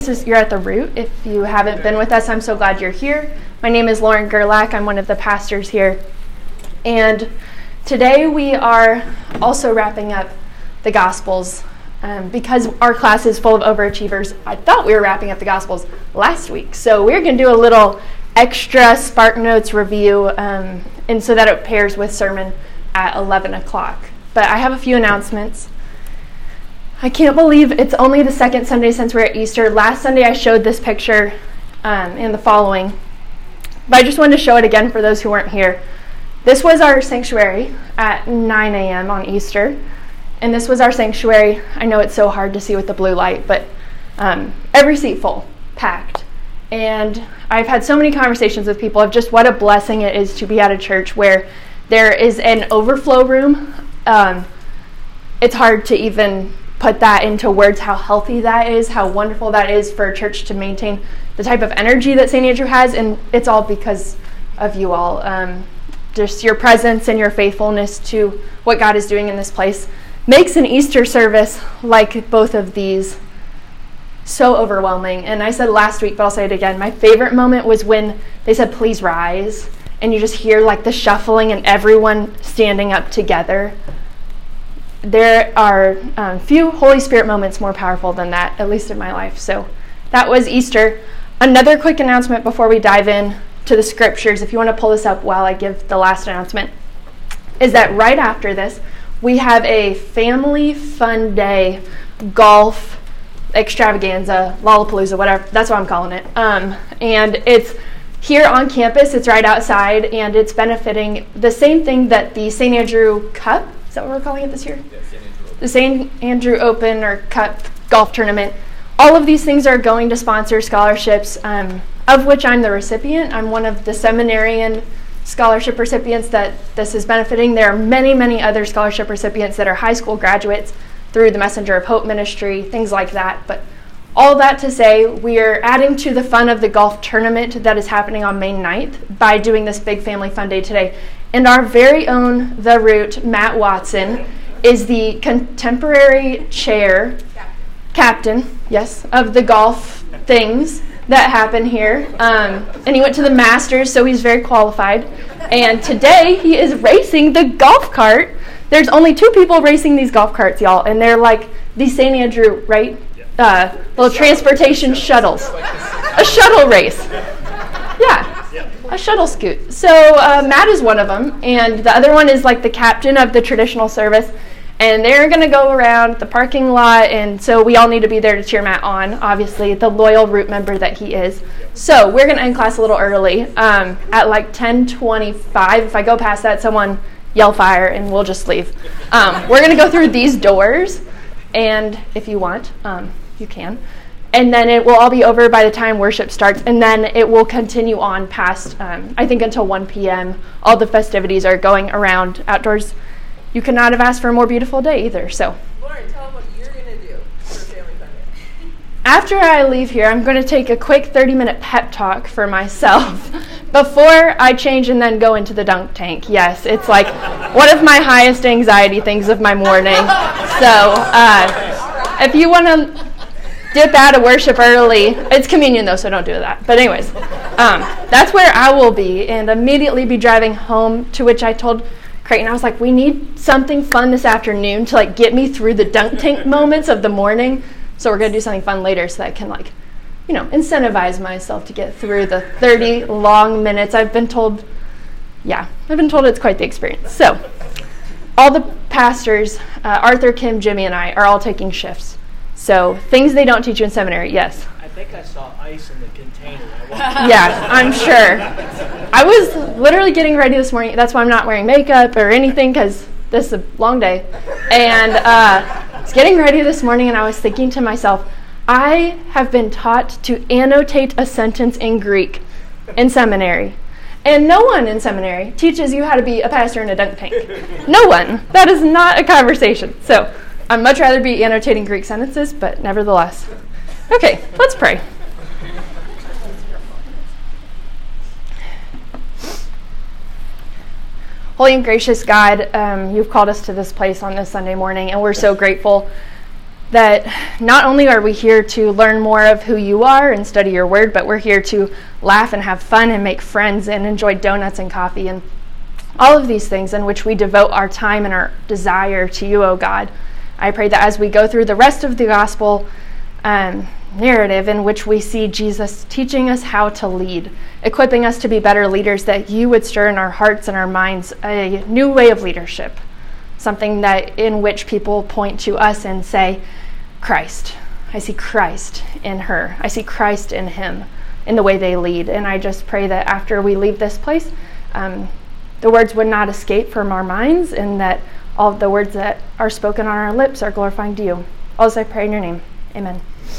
You're at the Root. If you haven't been with us, I'm so glad you're here. My name is Lauren Gerlach. I'm one of the pastors here. And today we are also wrapping up the Gospels. Because our class is full of overachievers, I thought we were wrapping up the Gospels last week. So we're going to do a little extra Spark Notes review, and so that it pairs with sermon at 11 o'clock. But I have a few announcements. I can't believe it's only the second Sunday since we're at Easter. Last Sunday I showed this picture and the following, but I just wanted to show it again for those who weren't here. This was our sanctuary at 9 a.m. on Easter, and this was our sanctuary. I know it's so hard to see with the blue light, but every seat full, packed. And I've had so many conversations with people of just what a blessing it is to be at a church where there is an overflow room. It's hard to even put that into words, how healthy that is, how wonderful that is for a church to maintain the type of energy that St. Andrew has, and it's all because of you all. Just your presence and your faithfulness to what God is doing in this place makes an Easter service like both of these so overwhelming. And I said last week, but I'll say it again, my favorite moment was when they said, "Please rise," and you just hear like the shuffling and everyone standing up together. There are few Holy Spirit moments more powerful than that, at least in my life. So that was Easter. Another quick announcement before we dive in to the scriptures, if you want to pull this up while I give the last announcement, is that right after this, we have a family fun day golf extravaganza, Lollapalooza, whatever. That's what I'm calling it. And it's here on campus. It's right outside, and it's benefiting the same thing that the St. Andrew Cup, is that what we're calling it this year? The St. Andrew Open or Cup golf tournament. All of these things are going to sponsor scholarships, of which I'm the recipient. I'm one of the seminarian scholarship recipients that this is benefiting. There are many, many other scholarship recipients that are high school graduates through the Messenger of Hope ministry, things like that. But all that to say, we are adding to the fun of the golf tournament that is happening on May 9th by doing this big family fun day today. And our very own The Root, Matt Watson, is the contemporary captain, yes, of the golf things that happen here. And he went to the Masters, so he's very qualified. And today he is racing the golf cart. There's only 2 people racing these golf carts, y'all, and they're like the St. Andrew, right? Little transportation shuttles. A shuttle race. Yeah. A shuttle scoot. So Matt is one of them, and the other one is like the captain of the traditional service, and they're going to go around the parking lot, and so we all need to be there to cheer Matt on, obviously, the loyal Root member that he is. So we're going to end class a little early, at like 10:25. If I go past that, someone yell fire, and we'll just leave. We're going to go through these doors, and if you want, you can. And then it will all be over by the time worship starts, and then it will continue on past, I think, until 1 p.m. All the festivities are going around outdoors. You could not have asked for a more beautiful day either. So, Lauren, tell them what you're going to do for Family Fun Day. After I leave here, I'm going to take a quick 30-minute pep talk for myself before I change and then go into the dunk tank. Yes, it's like one of my highest anxiety things of my morning. So, if you want to dip out of worship early. It's communion, though, so don't do that. But anyways, that's where I will be, and immediately be driving home, to which I told Creighton, I was like, we need something fun this afternoon to, like, get me through the dunk tank moments of the morning. So we're going to do something fun later so that I can, like, you know, incentivize myself to get through the 30 long minutes. I've been told it's quite the experience. So all the pastors, Arthur, Kim, Jimmy, and I are all taking shifts. So things they don't teach you in seminary, yes. I think I saw ice in the container. Yeah, I'm sure. I was literally getting ready this morning. That's why I'm not wearing makeup or anything, because this is a long day. And I was getting ready this morning, and I was thinking to myself, I have been taught to annotate a sentence in Greek in seminary. And no one in seminary teaches you how to be a pastor in a dunk tank. No one. That is not a conversation. So I'd much rather be annotating Greek sentences, but nevertheless. Okay, let's pray. Holy and gracious God, you've called us to this place on this Sunday morning, and we're so grateful that not only are we here to learn more of who you are and study your word, but we're here to laugh and have fun and make friends and enjoy donuts and coffee and all of these things in which we devote our time and our desire to you, O God. I pray that as we go through the rest of the gospel narrative in which we see Jesus teaching us how to lead, equipping us to be better leaders, that you would stir in our hearts and our minds a new way of leadership, something that in which people point to us and say, Christ. I see Christ in her. I see Christ in him, in the way they lead. And I just pray that after we leave this place, the words would not escape from our minds, and that all of the words that are spoken on our lips are glorifying to you. All this I pray in your name. Amen.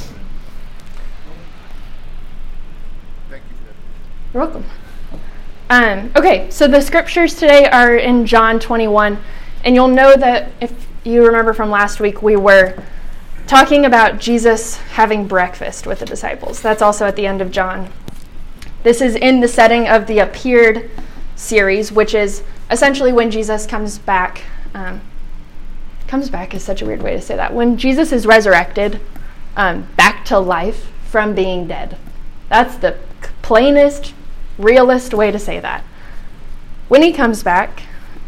Thank you for that. You're welcome. Okay, so the scriptures today are in John 21, and you'll know that if you remember from last week, we were talking about Jesus having breakfast with the disciples. That's also at the end of John. This is in the setting of the Appeared series, which is essentially when Jesus comes back. Comes back is such a weird way to say that. When Jesus is resurrected back to life from being dead. That's the plainest, realist way to say that. When he comes back,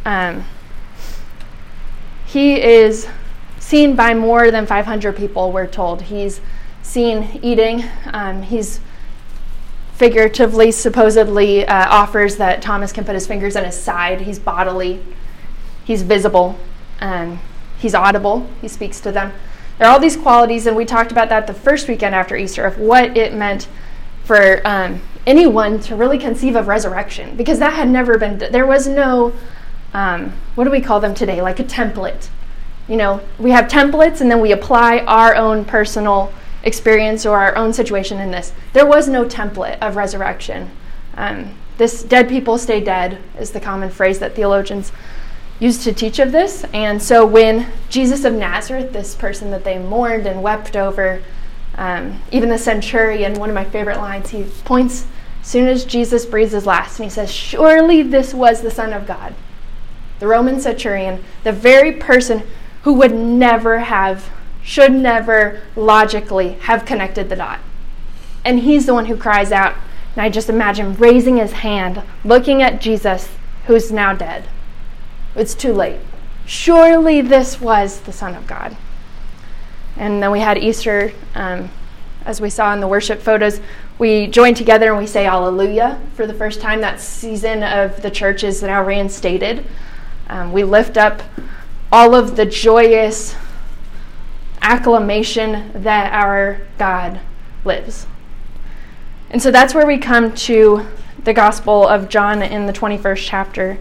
he is seen by more than 500 people, we're told. He's seen eating. He's figuratively, supposedly offers that Thomas can put his fingers in his side. He's bodily. He's visible. He's audible. He speaks to them. There are all these qualities, and we talked about that the first weekend after Easter, of what it meant for anyone to really conceive of resurrection, because that had never been, there was no, what do we call them today, like a template. You know, we have templates, and then we apply our own personal experience or our own situation in this. There was no template of resurrection. This dead people stay dead is the common phrase that theologians use to teach of this. And so when Jesus of Nazareth, this person that they mourned and wept over, even the centurion, one of my favorite lines, he points as soon as Jesus breathes his last, and he says, surely this was the Son of God. The Roman centurion, the very person who would never have, should never logically have connected the dot. And he's the one who cries out, and I just imagine raising his hand, looking at Jesus, who's now dead. It's too late. Surely this was the Son of God. And then we had Easter, as we saw in the worship photos. We join together and we say Alleluia for the first time. That season of the church is now reinstated. We lift up all of the joyous acclamation that our God lives. And so that's where we come to the Gospel of John in the 21st chapter.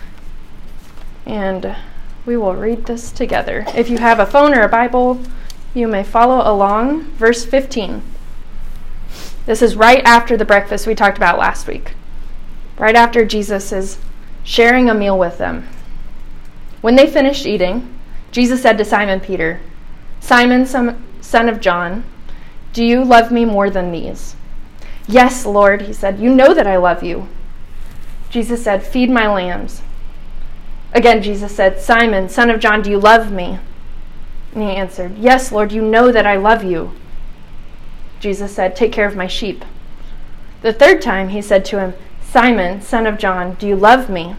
And we will read this together. If you have a phone or a Bible, you may follow along. Verse 15. This is right after the breakfast we talked about last week. Right after Jesus is sharing a meal with them. When they finished eating, Jesus said to Simon Peter, Simon, son of John, do you love me more than these? Yes, Lord, he said, you know that I love you. Jesus said, feed my lambs. Again, Jesus said, Simon, son of John, do you love me? And he answered, yes, Lord, you know that I love you. Jesus said, take care of my sheep. The third time he said to him, Simon, son of John, do you love me?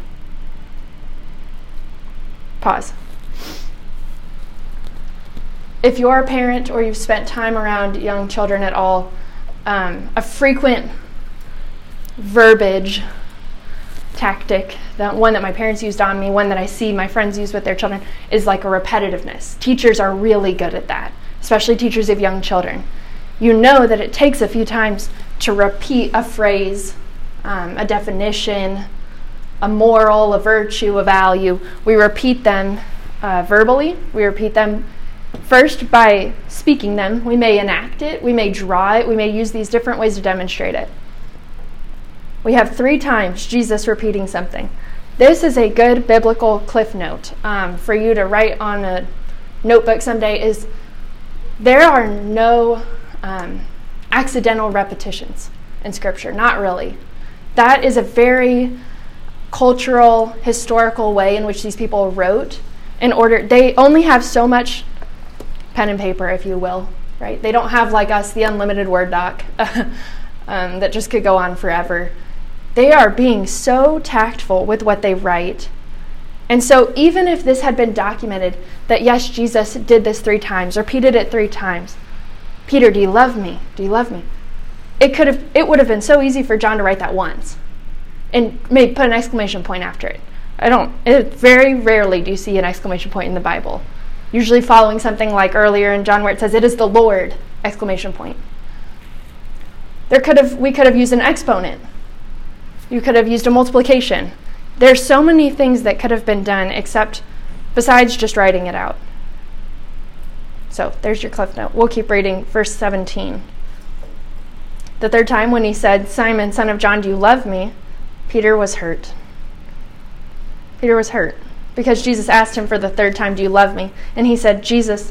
Pause. If you're a parent or you've spent time around young children at all, a frequent verbiage tactic, the one that my parents used on me, one that I see my friends use with their children, is like a repetitiveness. Teachers are really good at that, especially teachers of young children. You know that it takes a few times to repeat a phrase, a definition, a moral, a virtue, a value. We repeat them verbally. We repeat them first by speaking them. We may enact it. We may draw it. We may use these different ways to demonstrate it. We have 3 times Jesus repeating something. This is a good biblical cliff note for you to write on a notebook someday. Is there are no accidental repetitions in Scripture. Not really. That is a very cultural, historical way in which these people wrote. In order, they only have so much pen and paper, if you will, right? They don't have, like us, the unlimited Word doc that just could go on forever. They are being so tactful with what they write. And so even if this had been documented that, yes, Jesus did this 3 times, repeated it 3 times, Peter, do you love me? Do you love me? It would have been so easy for John to write that once and maybe put an exclamation point after it. Very rarely do you see an exclamation point in the Bible. Usually following something like earlier in John where it says, it is the Lord, exclamation point. We could have used an exponent. You could have used a multiplication. There's so many things that could have been done besides just writing it out. So there's your cliff note. We'll keep reading verse 17. The 3rd time when he said, Simon, son of John, do you love me? Peter was hurt. Peter was hurt because Jesus asked him for the 3rd time, do you love me? And he said,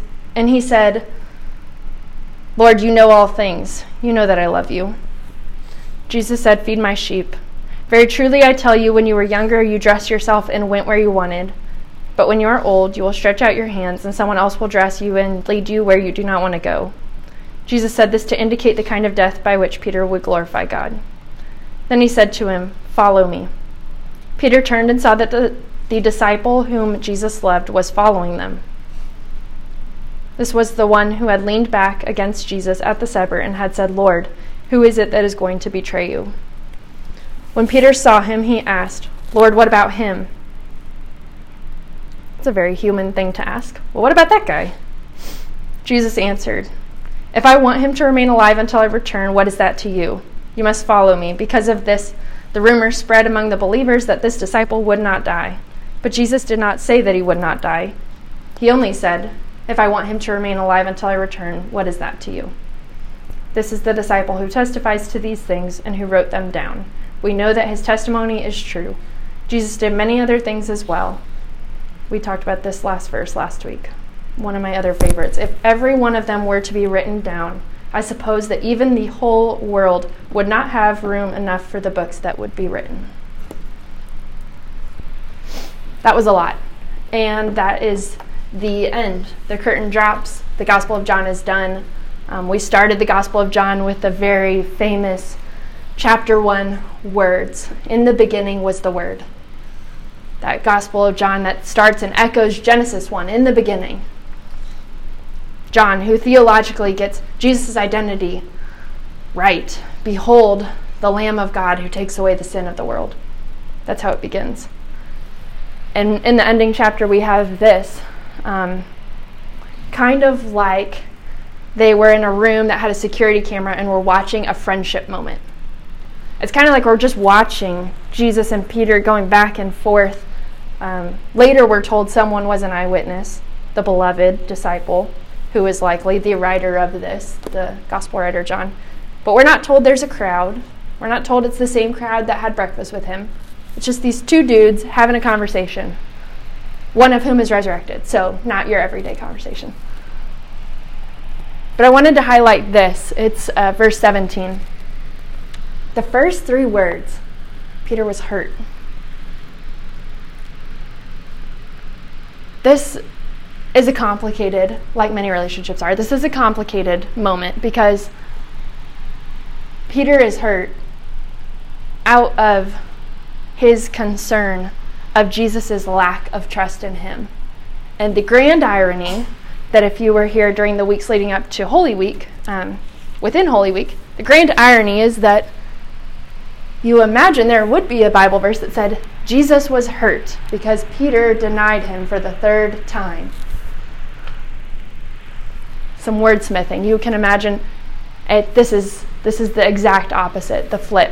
Lord, you know all things. You know that I love you. Jesus said, feed my sheep. Very truly I tell you, when you were younger, you dressed yourself and went where you wanted. But when you are old, you will stretch out your hands, and someone else will dress you and lead you where you do not want to go. Jesus said this to indicate the kind of death by which Peter would glorify God. Then he said to him, follow me. Peter turned and saw that the disciple whom Jesus loved was following them. This was the one who had leaned back against Jesus at the supper and had said, Lord, who is it that is going to betray you? When Peter saw him, he asked, Lord, what about him? It's a very human thing to ask. Well, what about that guy? Jesus answered, if I want him to remain alive until I return, what is that to you? You must follow me. Because of this, the rumor spread among the believers that this disciple would not die. But Jesus did not say that he would not die. He only said, if I want him to remain alive until I return, what is that to you? This is the disciple who testifies to these things and who wrote them down. We know that his testimony is true. Jesus did many other things as well. We talked about this last verse last week. One of my other favorites. If every one of them were to be written down, I suppose that even the whole world would not have room enough for the books that would be written. That was a lot. And that is the end. The curtain drops. The Gospel of John is done. We started the Gospel of John with the very famous chapter 1 words. In the beginning was the Word. That Gospel of John that starts and echoes Genesis 1, in the beginning. John, who theologically gets Jesus' identity right. Behold, the Lamb of God who takes away the sin of the world. That's how it begins. And in the ending chapter, we have this. Kind of like they were in a room that had a security camera and were watching a friendship moment. It's kind of like we're just watching Jesus and Peter going back and forth. Later we're told someone was an eyewitness, the beloved disciple, who is likely the writer of this, the gospel writer John. But we're not told there's a crowd. We're not told it's the same crowd that had breakfast with him. It's just these 2 dudes having a conversation, one of whom is resurrected, so not your everyday conversation. But I wanted to highlight this. It's verse 17. The first 3 words, Peter was hurt. This is a complicated, like many relationships are, this is a complicated moment because Peter is hurt out of his concern of Jesus' lack of trust in him. And the grand irony that if you were here during the weeks leading up to Holy Week, within Holy Week, the grand irony is that you imagine there would be a Bible verse that said, Jesus was hurt because Peter denied him for the 3rd time. Some wordsmithing. You can imagine this is the exact opposite, the flip.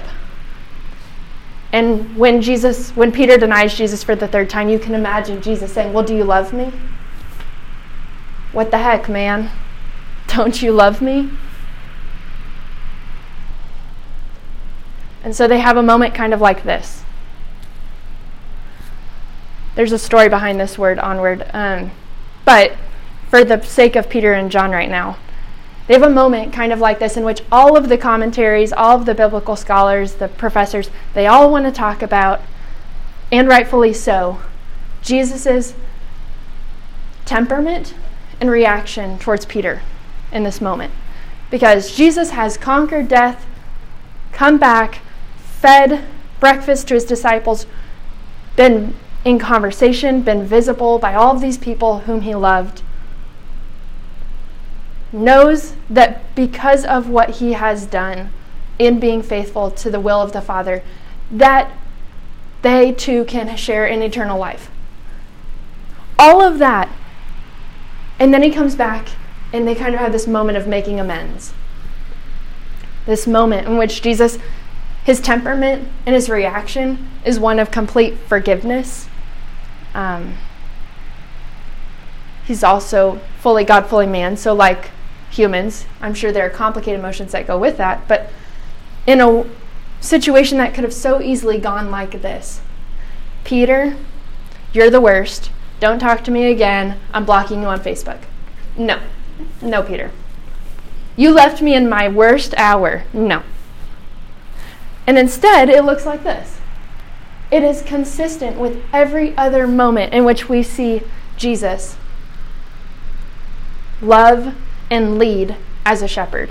And when Peter denies Jesus for the 3rd time, you can imagine Jesus saying, well, do you love me? What the heck, man? Don't you love me? And so they have a moment kind of like this. There's a story behind this word, onward. But for the sake of Peter and John right now, they have a moment kind of like this in which all of the commentaries, all of the biblical scholars, the professors, they all want to talk about, and rightfully so, Jesus' temperament, and reaction towards Peter in this moment. Because Jesus has conquered death, come back, fed breakfast to his disciples, been in conversation, been visible by all of these people whom he loved, knows that because of what he has done in being faithful to the will of the Father, that they too can share in eternal life. All of that. And then he comes back and they kind of have this moment of making amends. This moment in which Jesus, his temperament and his reaction is one of complete forgiveness. He's also fully God, fully man. So like humans, I'm sure there are complicated emotions that go with that. But in a situation that could have so easily gone like this: Peter, you're the worst. Don't talk to me again. I'm blocking you on Facebook. No, Peter. You left me in my worst hour. No. And instead, it looks like this. It is consistent with every other moment in which we see Jesus love and lead as a shepherd.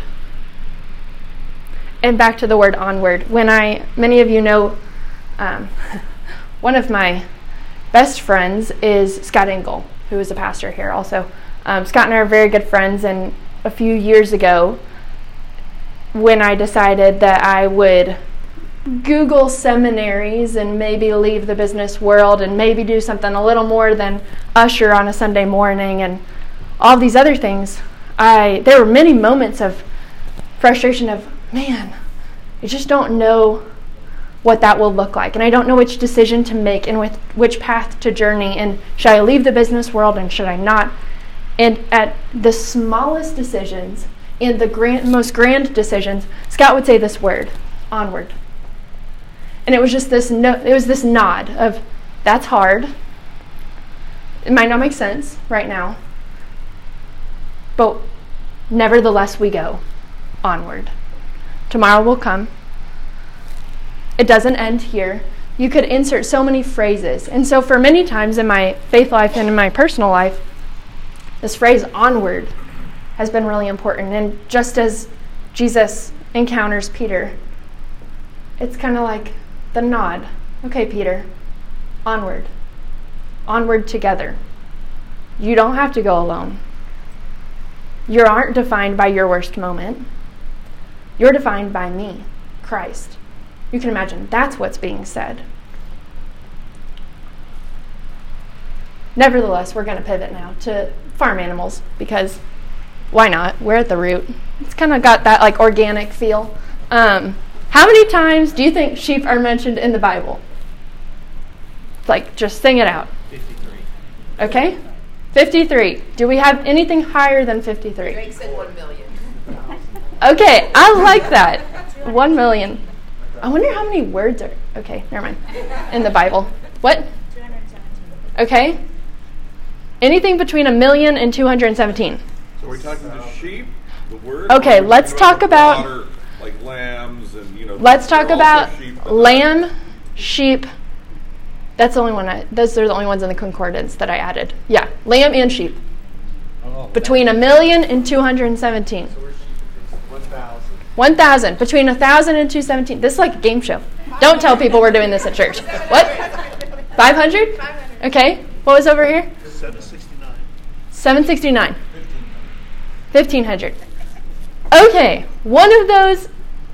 And back to the word onward. Many of you know, one of my best friends is Scott Engel, who is a pastor here also. Scott and I are very good friends, and a few years ago, when I decided that I would Google seminaries and maybe leave the business world and maybe do something a little more than usher on a Sunday morning and all these other things, there were many moments of frustration of, man, I just don't know what that will look like, and I don't know which decision to make and with which path to journey, and should I leave the business world and should I not? And at the smallest decisions and the most grand decisions, Scott would say this word, onward. And it was just this nod of, that's hard. It might not make sense right now, but nevertheless we go onward. Tomorrow will come. It doesn't end here. You could insert so many phrases. And so for many times in my faith life and in my personal life, this phrase onward has been really important. And just as Jesus encounters Peter, it's kind of like the nod. Okay, Peter, onward. Onward together. You don't have to go alone. You aren't defined by your worst moment. You're defined by me, Christ. You can imagine that's what's being said. Nevertheless, we're going to pivot now to farm animals because why not? We're at the root. It's kind of got that like organic feel. How many times do you think sheep are mentioned in the Bible? Like, just sing it out. 53. Okay? 53. Do we have anything higher than 53? Greg said 1 million. Okay, I like that. 1 million. I wonder how many words are... Okay, never mind. In the Bible. What? 217. Okay. Anything between 1 million and 217. So we're talking the sheep, the word. Okay, let's talk about... Water, like lambs and, Let's talk they're about also sheep, lamb, sheep. That's the only one. Those are the only ones in the concordance that I added. Yeah, lamb and sheep. Oh, Between 1 million and 217. So we're 1,000. 1,000. Between 1,000 and 217. This is like a game show. Don't tell people we're doing this at church. What? 500? Okay. What was over here? 769. 769. 1,500. Okay. One of those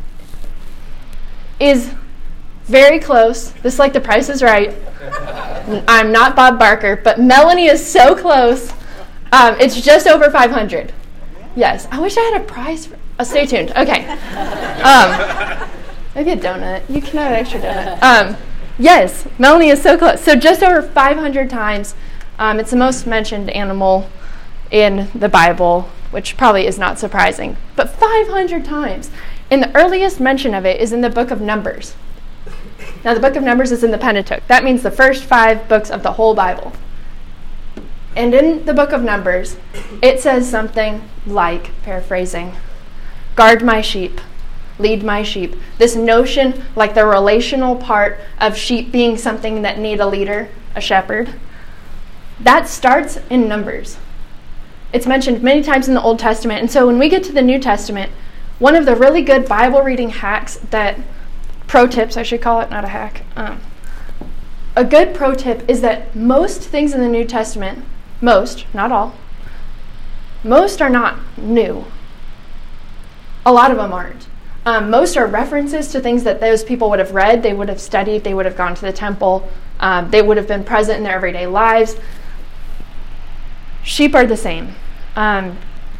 is very close. This is like The Price is Right. I'm not Bob Barker, but Melanie is so close. It's just over 500. Yes. I wish I had a prize for... stay tuned. Okay. Maybe a donut. You can have an extra donut. Yes, Melanie is so close. So just over 500 times. It's the most mentioned animal in the Bible, which probably is not surprising. But 500 times. And the earliest mention of it is in the book of Numbers. Now, the book of Numbers is in the Pentateuch. That means the first 5 books of the whole Bible. And in the book of Numbers, it says something like, paraphrasing, guard my sheep, lead my sheep. This notion, like the relational part of sheep being something that need a leader, a shepherd, that starts in Numbers. It's mentioned many times in the Old Testament. And so when we get to the New Testament, one of the really good Bible reading hacks pro tips, I should call it, not a hack. A good pro tip is that most things in the New Testament, most, not all, most are not new. A lot of them aren't. Most are references to things that those people would have read, they would have studied, they would have gone to the temple, they would have been present in their everyday lives. Sheep are the same. I'll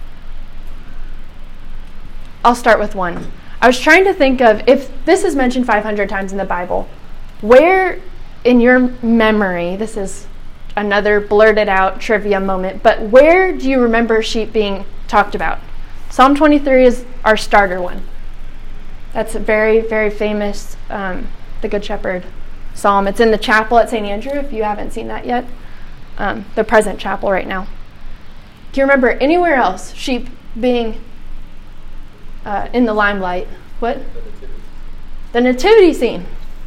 start with one. I was trying to think of, if this is mentioned 500 times in the Bible, where in your memory, this is another blurted out trivia moment, but where do you remember sheep being talked about? Psalm 23 is our starter one. That's a very, very famous, the Good Shepherd psalm. It's in the chapel at St. Andrew, if you haven't seen that yet. The present chapel right now. Do you remember anywhere else sheep being in the limelight? What? The nativity scene.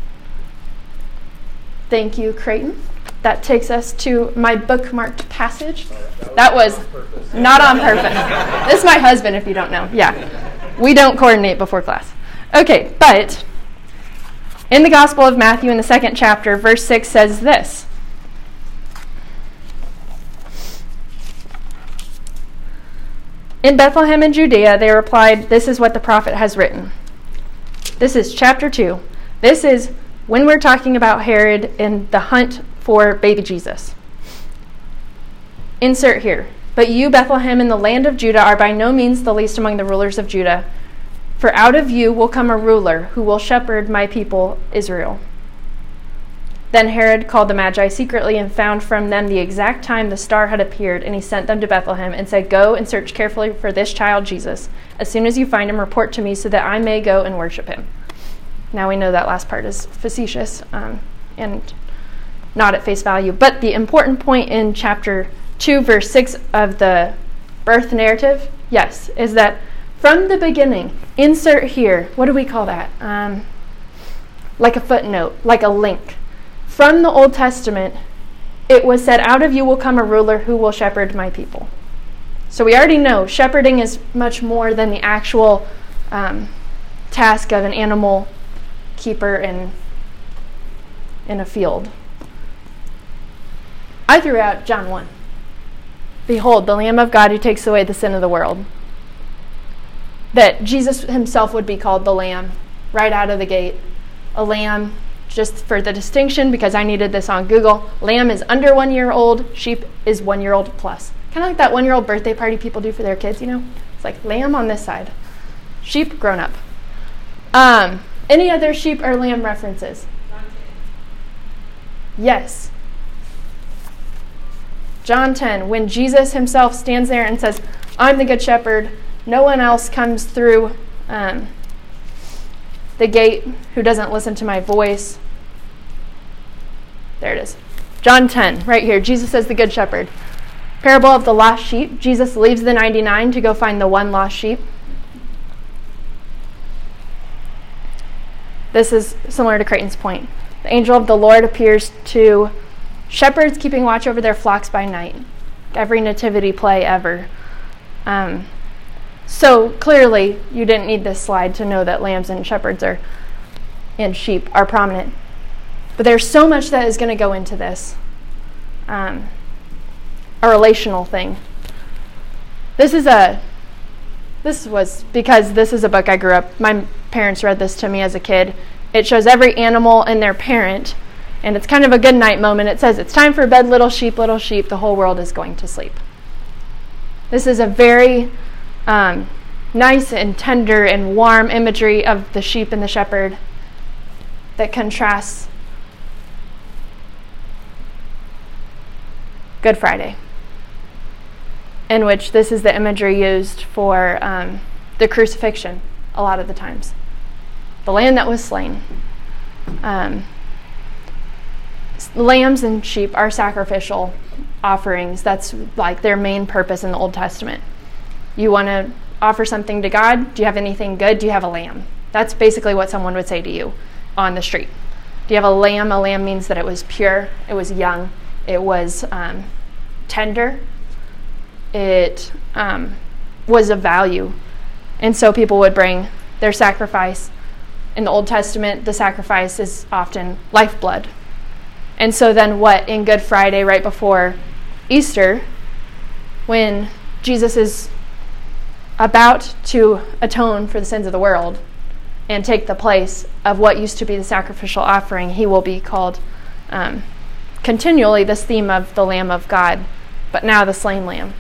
Thank you, Creighton. That takes us to my bookmarked passage. That was not on purpose. This is my husband, if you don't know. Yeah. We don't coordinate before class. Okay, but in the Gospel of Matthew, in the 2nd chapter, verse 6 says this. In Bethlehem in Judea, they replied, "This is what the prophet has written." This is chapter 2. This is when we're talking about Herod and the hunt for baby Jesus. Insert here. "But you, Bethlehem, in the land of Judah, are by no means the least among the rulers of Judah. For out of you will come a ruler who will shepherd my people Israel." Then Herod called the Magi secretly and found from them the exact time the star had appeared, and he sent them to Bethlehem and said, "Go and search carefully for this child Jesus. As soon as you find him, report to me so that I may go and worship him." Now we know that last part is facetious and not at face value. But the important point in chapter 2, verse 6 of the birth narrative, yes, is that from the beginning, insert here, what do we call that? Like a footnote, like a link. From the Old Testament, it was said, "Out of you will come a ruler who will shepherd my people." So we already know shepherding is much more than the actual task of an animal keeper in a field. I threw out John 1. "Behold, the Lamb of God who takes away the sin of the world." That Jesus himself would be called the Lamb right out of the gate. A lamb, just for the distinction, because I needed this on Google, lamb is under 1 year old, sheep is 1 year old plus. Kind of like that 1 year old birthday party people do for their kids, you know? It's like lamb on this side, sheep grown up. Any other sheep or lamb references? Yes. John 10, when Jesus himself stands there and says, "I'm the good shepherd, no one else comes through the gate who doesn't listen to my voice." There it is. John 10, right here. Jesus says the good shepherd. Parable of the lost sheep. Jesus leaves the 99 to go find the one lost sheep. This is similar to Creighton's point. The angel of the Lord appears to shepherds keeping watch over their flocks by night. Every nativity play ever. So clearly, you didn't need this slide to know that lambs and shepherds and sheep are prominent. But there's so much that is going to go into this. A relational thing. This was because this is a book I grew up. My parents read this to me as a kid. It shows every animal and their parent, and it's kind of a good night moment. It says, "It's time for bed, little sheep, the whole world is going to sleep." This is a very nice and tender and warm imagery of the sheep and the shepherd that contrasts Good Friday, in which this is the imagery used for the crucifixion a lot of the times. The lamb that was slain. Lambs and sheep are sacrificial offerings. That's like their main purpose in the Old Testament. You want to offer something to God? Do you have anything good? Do you have a lamb? That's basically what someone would say to you on the street. Do you have a lamb? A lamb means that it was pure, it was young, it was tender. it was of value. And so people would bring their sacrifice. In the Old Testament, the sacrifice is often lifeblood. And so then what, in Good Friday, right before Easter, when Jesus is about to atone for the sins of the world and take the place of what used to be the sacrificial offering, he will be called continually this theme of the Lamb of God, but now the slain Lamb.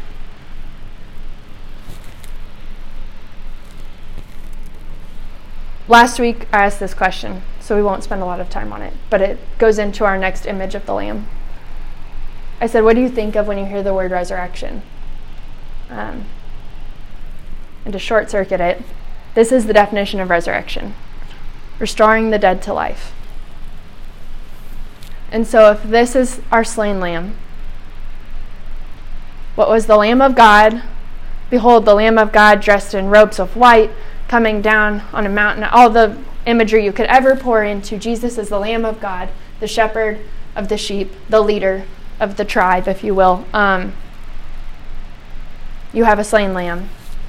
Last week I asked this question, so we won't spend a lot of time on it, but it goes into our next image of the Lamb. I said, what do you think of when you hear the word resurrection? And to short circuit it, this is the definition of resurrection: restoring the dead to life. And so if this is our slain Lamb, what was the Lamb of God? Behold, the Lamb of God dressed in robes of white, coming down on a mountain. All the imagery you could ever pour into Jesus as the Lamb of God, the shepherd of the sheep, the leader of the tribe, if you will. You have a slain Lamb.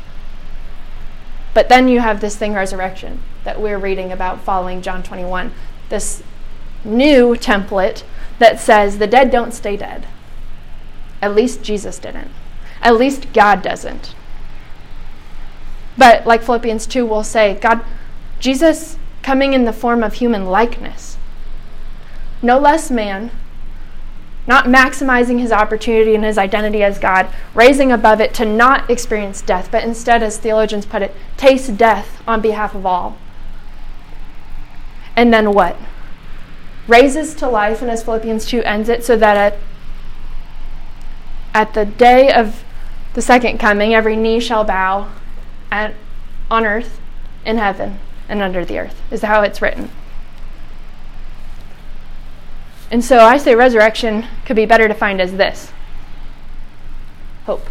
But then you have this thing, resurrection, that we're reading about following John 21. This new template that says the dead don't stay dead. At least Jesus didn't. At least God doesn't. But like Philippians 2 will say, Jesus coming in the form of human likeness. No less man, not maximizing his opportunity and his identity as God, raising above it to not experience death, but instead, as theologians put it, taste death on behalf of all. And then what? Raises to life, and as Philippians 2 ends it, so that at the day of the second coming, every knee shall bow on earth, in heaven, and under the earth, is how it's written. And so I say resurrection could be better defined as this: hope.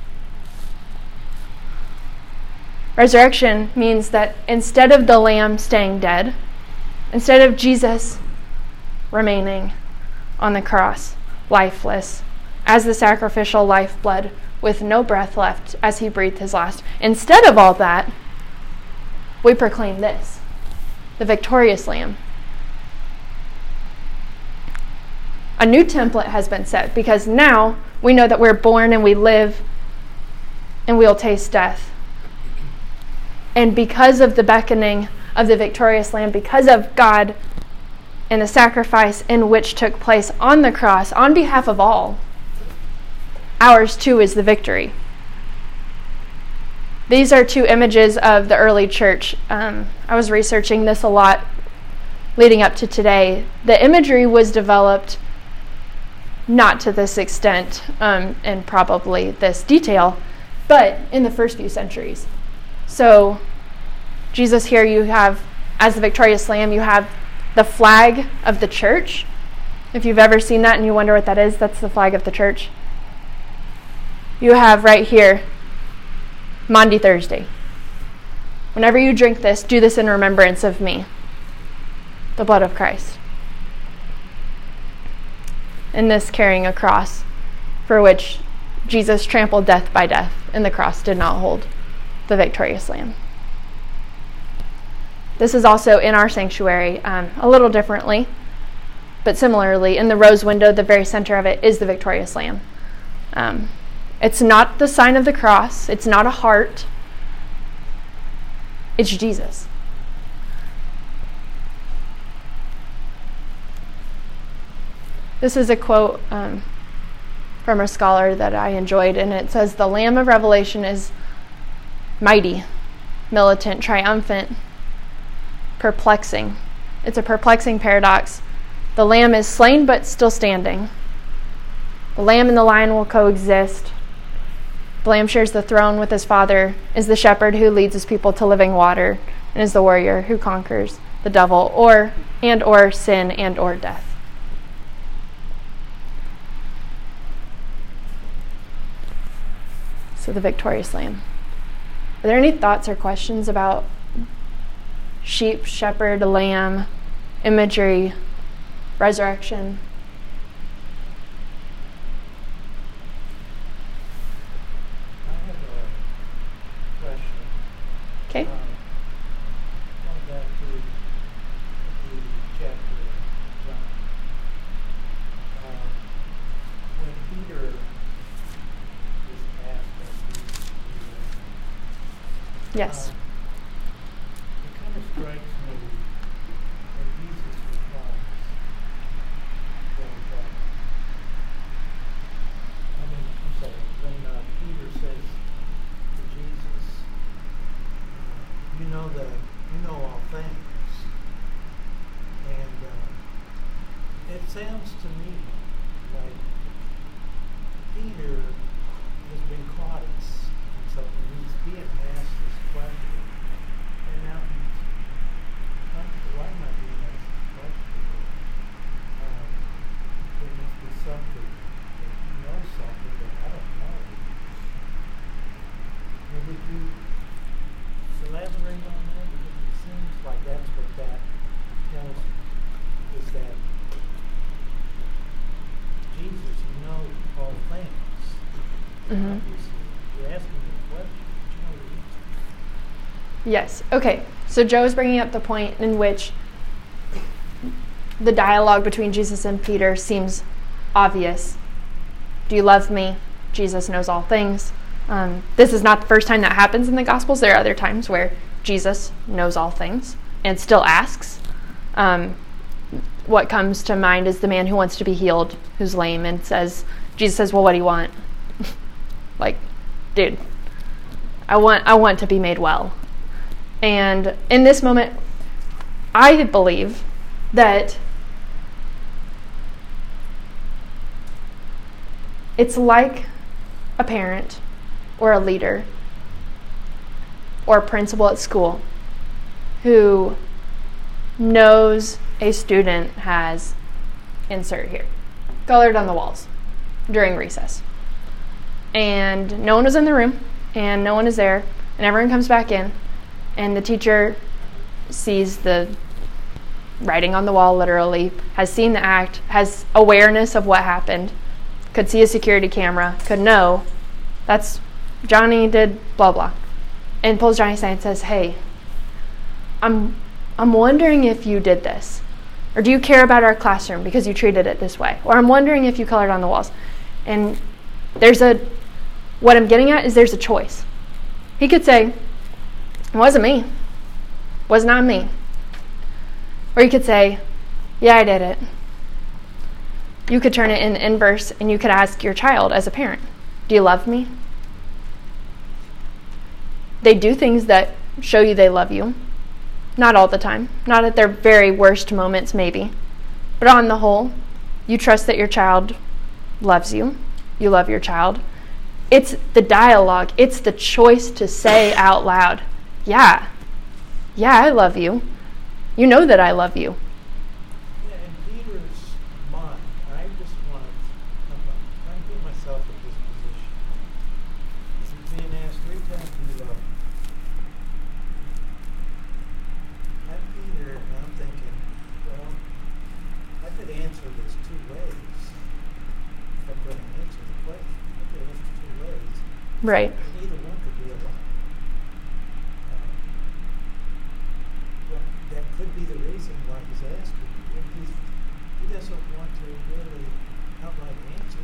Resurrection means that instead of the Lamb staying dead, instead of Jesus remaining on the cross, lifeless, as the sacrificial lifeblood, with no breath left as he breathed his last, instead of all that, we proclaim this: the victorious Lamb. A new template has been set, because now we know that we're born and we live and we'll taste death. And because of the beckoning of the victorious Lamb, because of God and the sacrifice in which took place on the cross on behalf of all, ours too is the victory. These are two images of the early church. I was researching this a lot leading up to today. The imagery was developed not to this extent and probably this detail, but in the first few centuries. So Jesus here, you have, as the victorious Lamb, you have the flag of the church. If you've ever seen that and you wonder what that is, that's the flag of the church. You have right here, Maundy Thursday. Whenever you drink this, do this in remembrance of me, the blood of Christ. And this carrying a cross, for which Jesus trampled death by death, and the cross did not hold the victorious Lamb. This is also in our sanctuary, a little differently, but similarly, in the rose window, the very center of it is the victorious Lamb. It's not the sign of the cross. It's not a heart. It's Jesus. This is a quote from a scholar that I enjoyed, and it says, "The Lamb of Revelation is mighty, militant, triumphant, perplexing." It's a perplexing paradox. The Lamb is slain but still standing. The Lamb and the Lion will coexist. The Lamb shares the throne with his Father, is the shepherd who leads his people to living water, and is the warrior who conquers the devil or sin and or death. So the victorious Lamb. Are there any thoughts or questions about sheep, shepherd, lamb, imagery, resurrection? Yes. It kind of strikes me that Jesus responds when Peter says to Jesus, you know all things. And it sounds to me like Peter has been caught in something. He's being asked this question. And now why am I being asked this question? There must be something that he knows something that I don't know. Would you elaborate on that? Because it seems like that's what that tells me, is that Jesus, you know all things. Mm-hmm. Obviously, you're asking me a question, but you know the answer. Yes. Okay. So Joe is bringing up the point in which the dialogue between Jesus and Peter seems obvious. Do you love me? Jesus knows all things. This is not the first time that happens in the Gospels. There are other times where Jesus knows all things and still asks. What comes to mind is the man who wants to be healed, who's lame, and Jesus says, well, what do you want? Like, dude, I want to be made well. And in this moment, I believe that it's like a parent or a leader or a principal at school who knows a student has, insert here, colored on the walls during recess. And no one was in the room, and no one is there, and everyone comes back in, and the teacher sees the writing on the wall, literally, has seen the act, has awareness of what happened, could see a security camera, could know that's Johnny did blah blah, and pulls Johnny aside and says, hey, I'm wondering if you did this, or do you care about our classroom because you treated it this way, or I'm wondering if you colored on the walls. And what I'm getting at is there's a choice. He could say, it wasn't me, was not me. Or you could say, yeah, I did it. You could turn it in inverse and you could ask your child as a parent, do you love me? They do things that show you they love you. Not all the time. Not at their very worst moments, maybe. But on the whole, you trust that your child loves you. You love your child. It's the dialogue. It's the choice to say out loud, yeah, I love you. You know that I love you. Yeah, in Peter's mind, I just want to, I'm trying to put myself in this position. He's being asked 3 times, do you love me? I'm Peter, and I'm thinking, well, I could answer this 2 ways. If I'm going to answer the question, I could answer 2 ways. Right. And either one could be a lie. Well, that could be the reason why he's asking. He doesn't want to really outright answer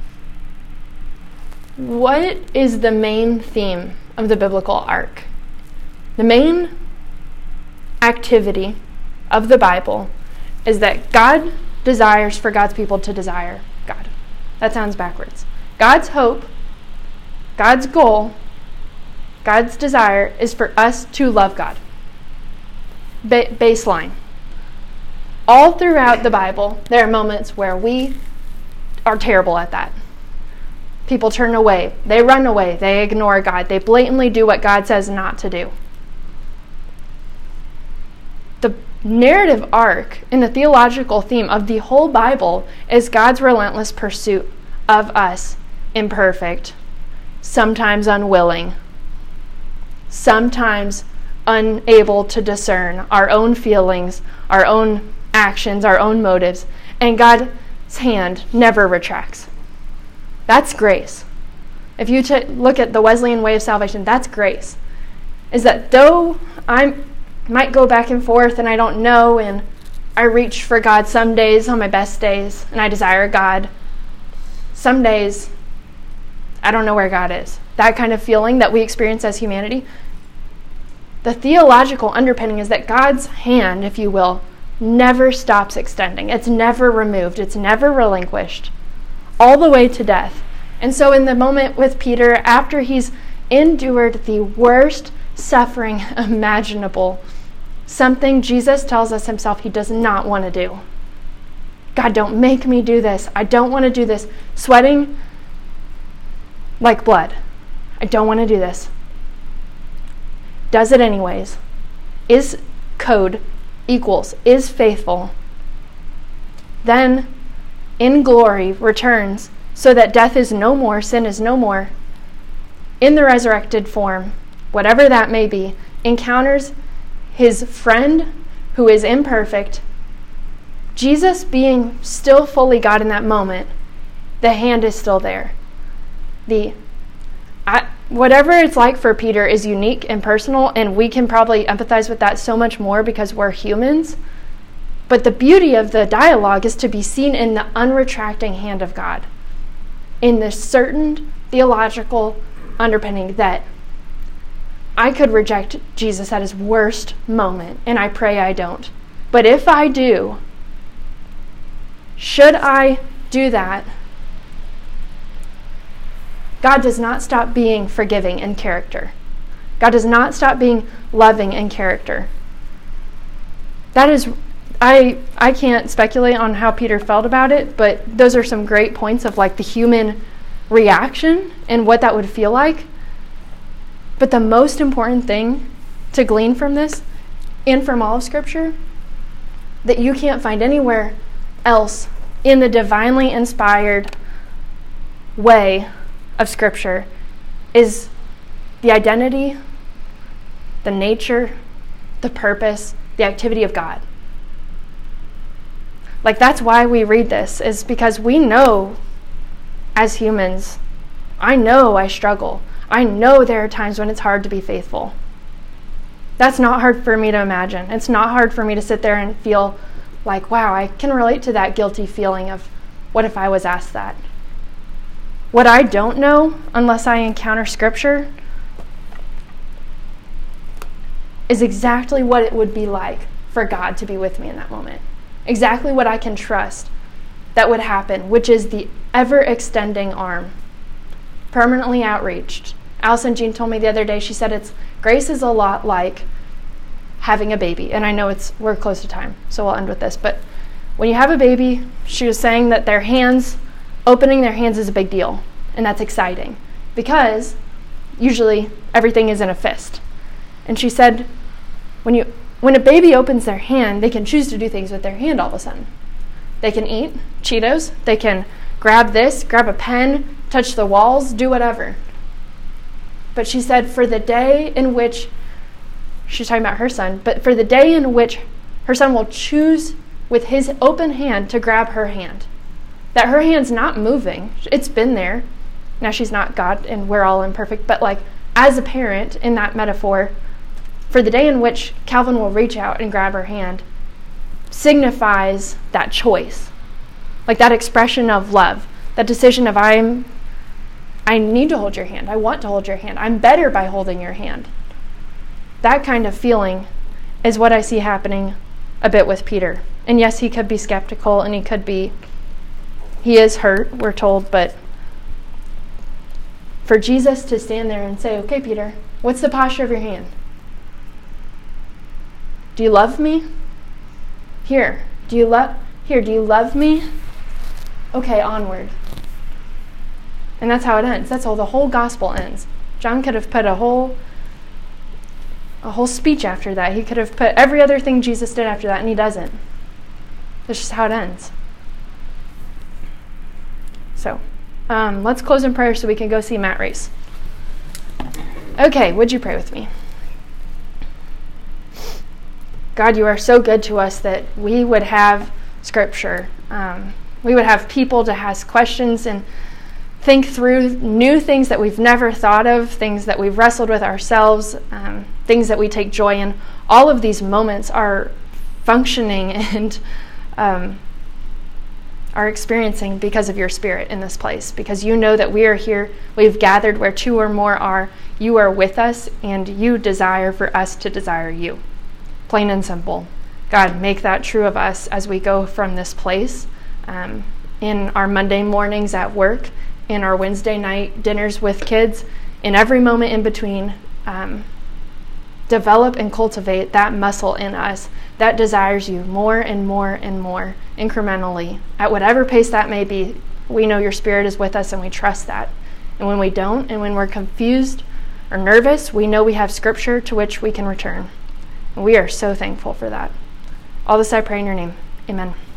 the question. What is the main theme of the biblical arc? The main activity of the Bible is that God desires for God's people to desire God. That sounds backwards. God's hope, God's goal, God's desire is for us to love God. Baseline. All throughout the Bible, there are moments where we are terrible at that. People turn away, they run away, they ignore God, they blatantly do what God says not to do. The narrative arc and the theological theme of the whole Bible is God's relentless pursuit of us, imperfect, sometimes unwilling, sometimes unable to discern our own feelings, our own actions, our own motives, and God's hand never retracts. That's grace. If you look at the Wesleyan way of salvation, that's grace. Is that though I might go back and forth and I don't know, and I reach for God some days on my best days, and I desire God, some days I don't know where God is. That kind of feeling that we experience as humanity, the theological underpinning is that God's hand, if you will, never stops extending. It's never removed. It's never relinquished, all the way to death. And so in the moment with Peter, after he's endured the worst suffering imaginable, something Jesus tells us himself he does not want to do. God, don't make me do this. I don't want to do this. Sweating like blood. I don't want to do this. Does it anyways. Is code equals, is faithful. Then in glory returns so that death is no more, sin is no more. In the resurrected form, whatever that may be, encounters his friend who is imperfect. Jesus being still fully God in that moment, the hand is still there. Whatever it's like for Peter is unique and personal, and we can probably empathize with that so much more because we're humans. But the beauty of the dialogue is to be seen in the unretracting hand of God, in the certain theological underpinning that I could reject Jesus at his worst moment, and I pray I don't. But if I do, should I do that, God does not stop being forgiving in character. God does not stop being loving in character. That is, I can't speculate on how Peter felt about it, but those are some great points of like the human reaction and what that would feel like. But the most important thing to glean from this and from all of Scripture that you can't find anywhere else in the divinely inspired way of Scripture is the identity, the nature, the purpose, the activity of God. Like, that's why we read this, is because we know as humans, I know I struggle. I know there are times when it's hard to be faithful. That's not hard for me to imagine. It's not hard for me to sit there and feel like, wow, I can relate to that guilty feeling of what if I was asked that. What I don't know, unless I encounter Scripture, is exactly what it would be like for God to be with me in that moment. Exactly what I can trust that would happen, which is the ever-extending arm, permanently outreached. Allison Jean told me the other day, she said grace is a lot like having a baby. And I know we're close to time, so we'll end with this. But when you have a baby, she was saying that opening their hands is a big deal. And that's exciting because usually everything is in a fist. And she said, when a baby opens their hand, they can choose to do things with their hand all of a sudden. They can eat Cheetos. They can grab a pen, touch the walls, do whatever. But she said for the day in which, she's talking about her son, but for the day in which her son will choose with his open hand to grab her hand, that her hand's not moving. It's been there. Now she's not God and we're all imperfect, but like as a parent in that metaphor, for the day in which Calvin will reach out and grab her hand signifies that choice. Like that expression of love, that decision of I need to hold your hand. I want to hold your hand. I'm better by holding your hand. That kind of feeling is what I see happening a bit with Peter. And yes, he could be skeptical and he is hurt, we're told, but for Jesus to stand there and say, okay, Peter, what's the posture of your hand? Do you love me? Here, do you love me? Okay, onward. And that's how it ends. That's how the whole gospel ends. John could have put a whole speech after that. He could have put every other thing Jesus did after that, and he doesn't. That's just how it ends. So, let's close in prayer so we can go see Matt race. Okay, would you pray with me? God, you are so good to us that we would have Scripture. We would have people to ask questions and think through new things that we've never thought of, things that we've wrestled with ourselves, things that we take joy in. All of these moments are functioning and are experiencing because of your Spirit in this place, because you know that we are here, we've gathered where two or more are, you are with us, and you desire for us to desire you. Plain and simple. God, make that true of us as we go from this place, in our Monday mornings at work, in our Wednesday night dinners with kids, in every moment in between. Develop and cultivate that muscle in us that desires you more and more and more, incrementally. At whatever pace that may be, we know your Spirit is with us and we trust that. And when we don't, and when we're confused or nervous, we know we have Scripture to which we can return. And we are so thankful for that. All this I pray in your name. Amen.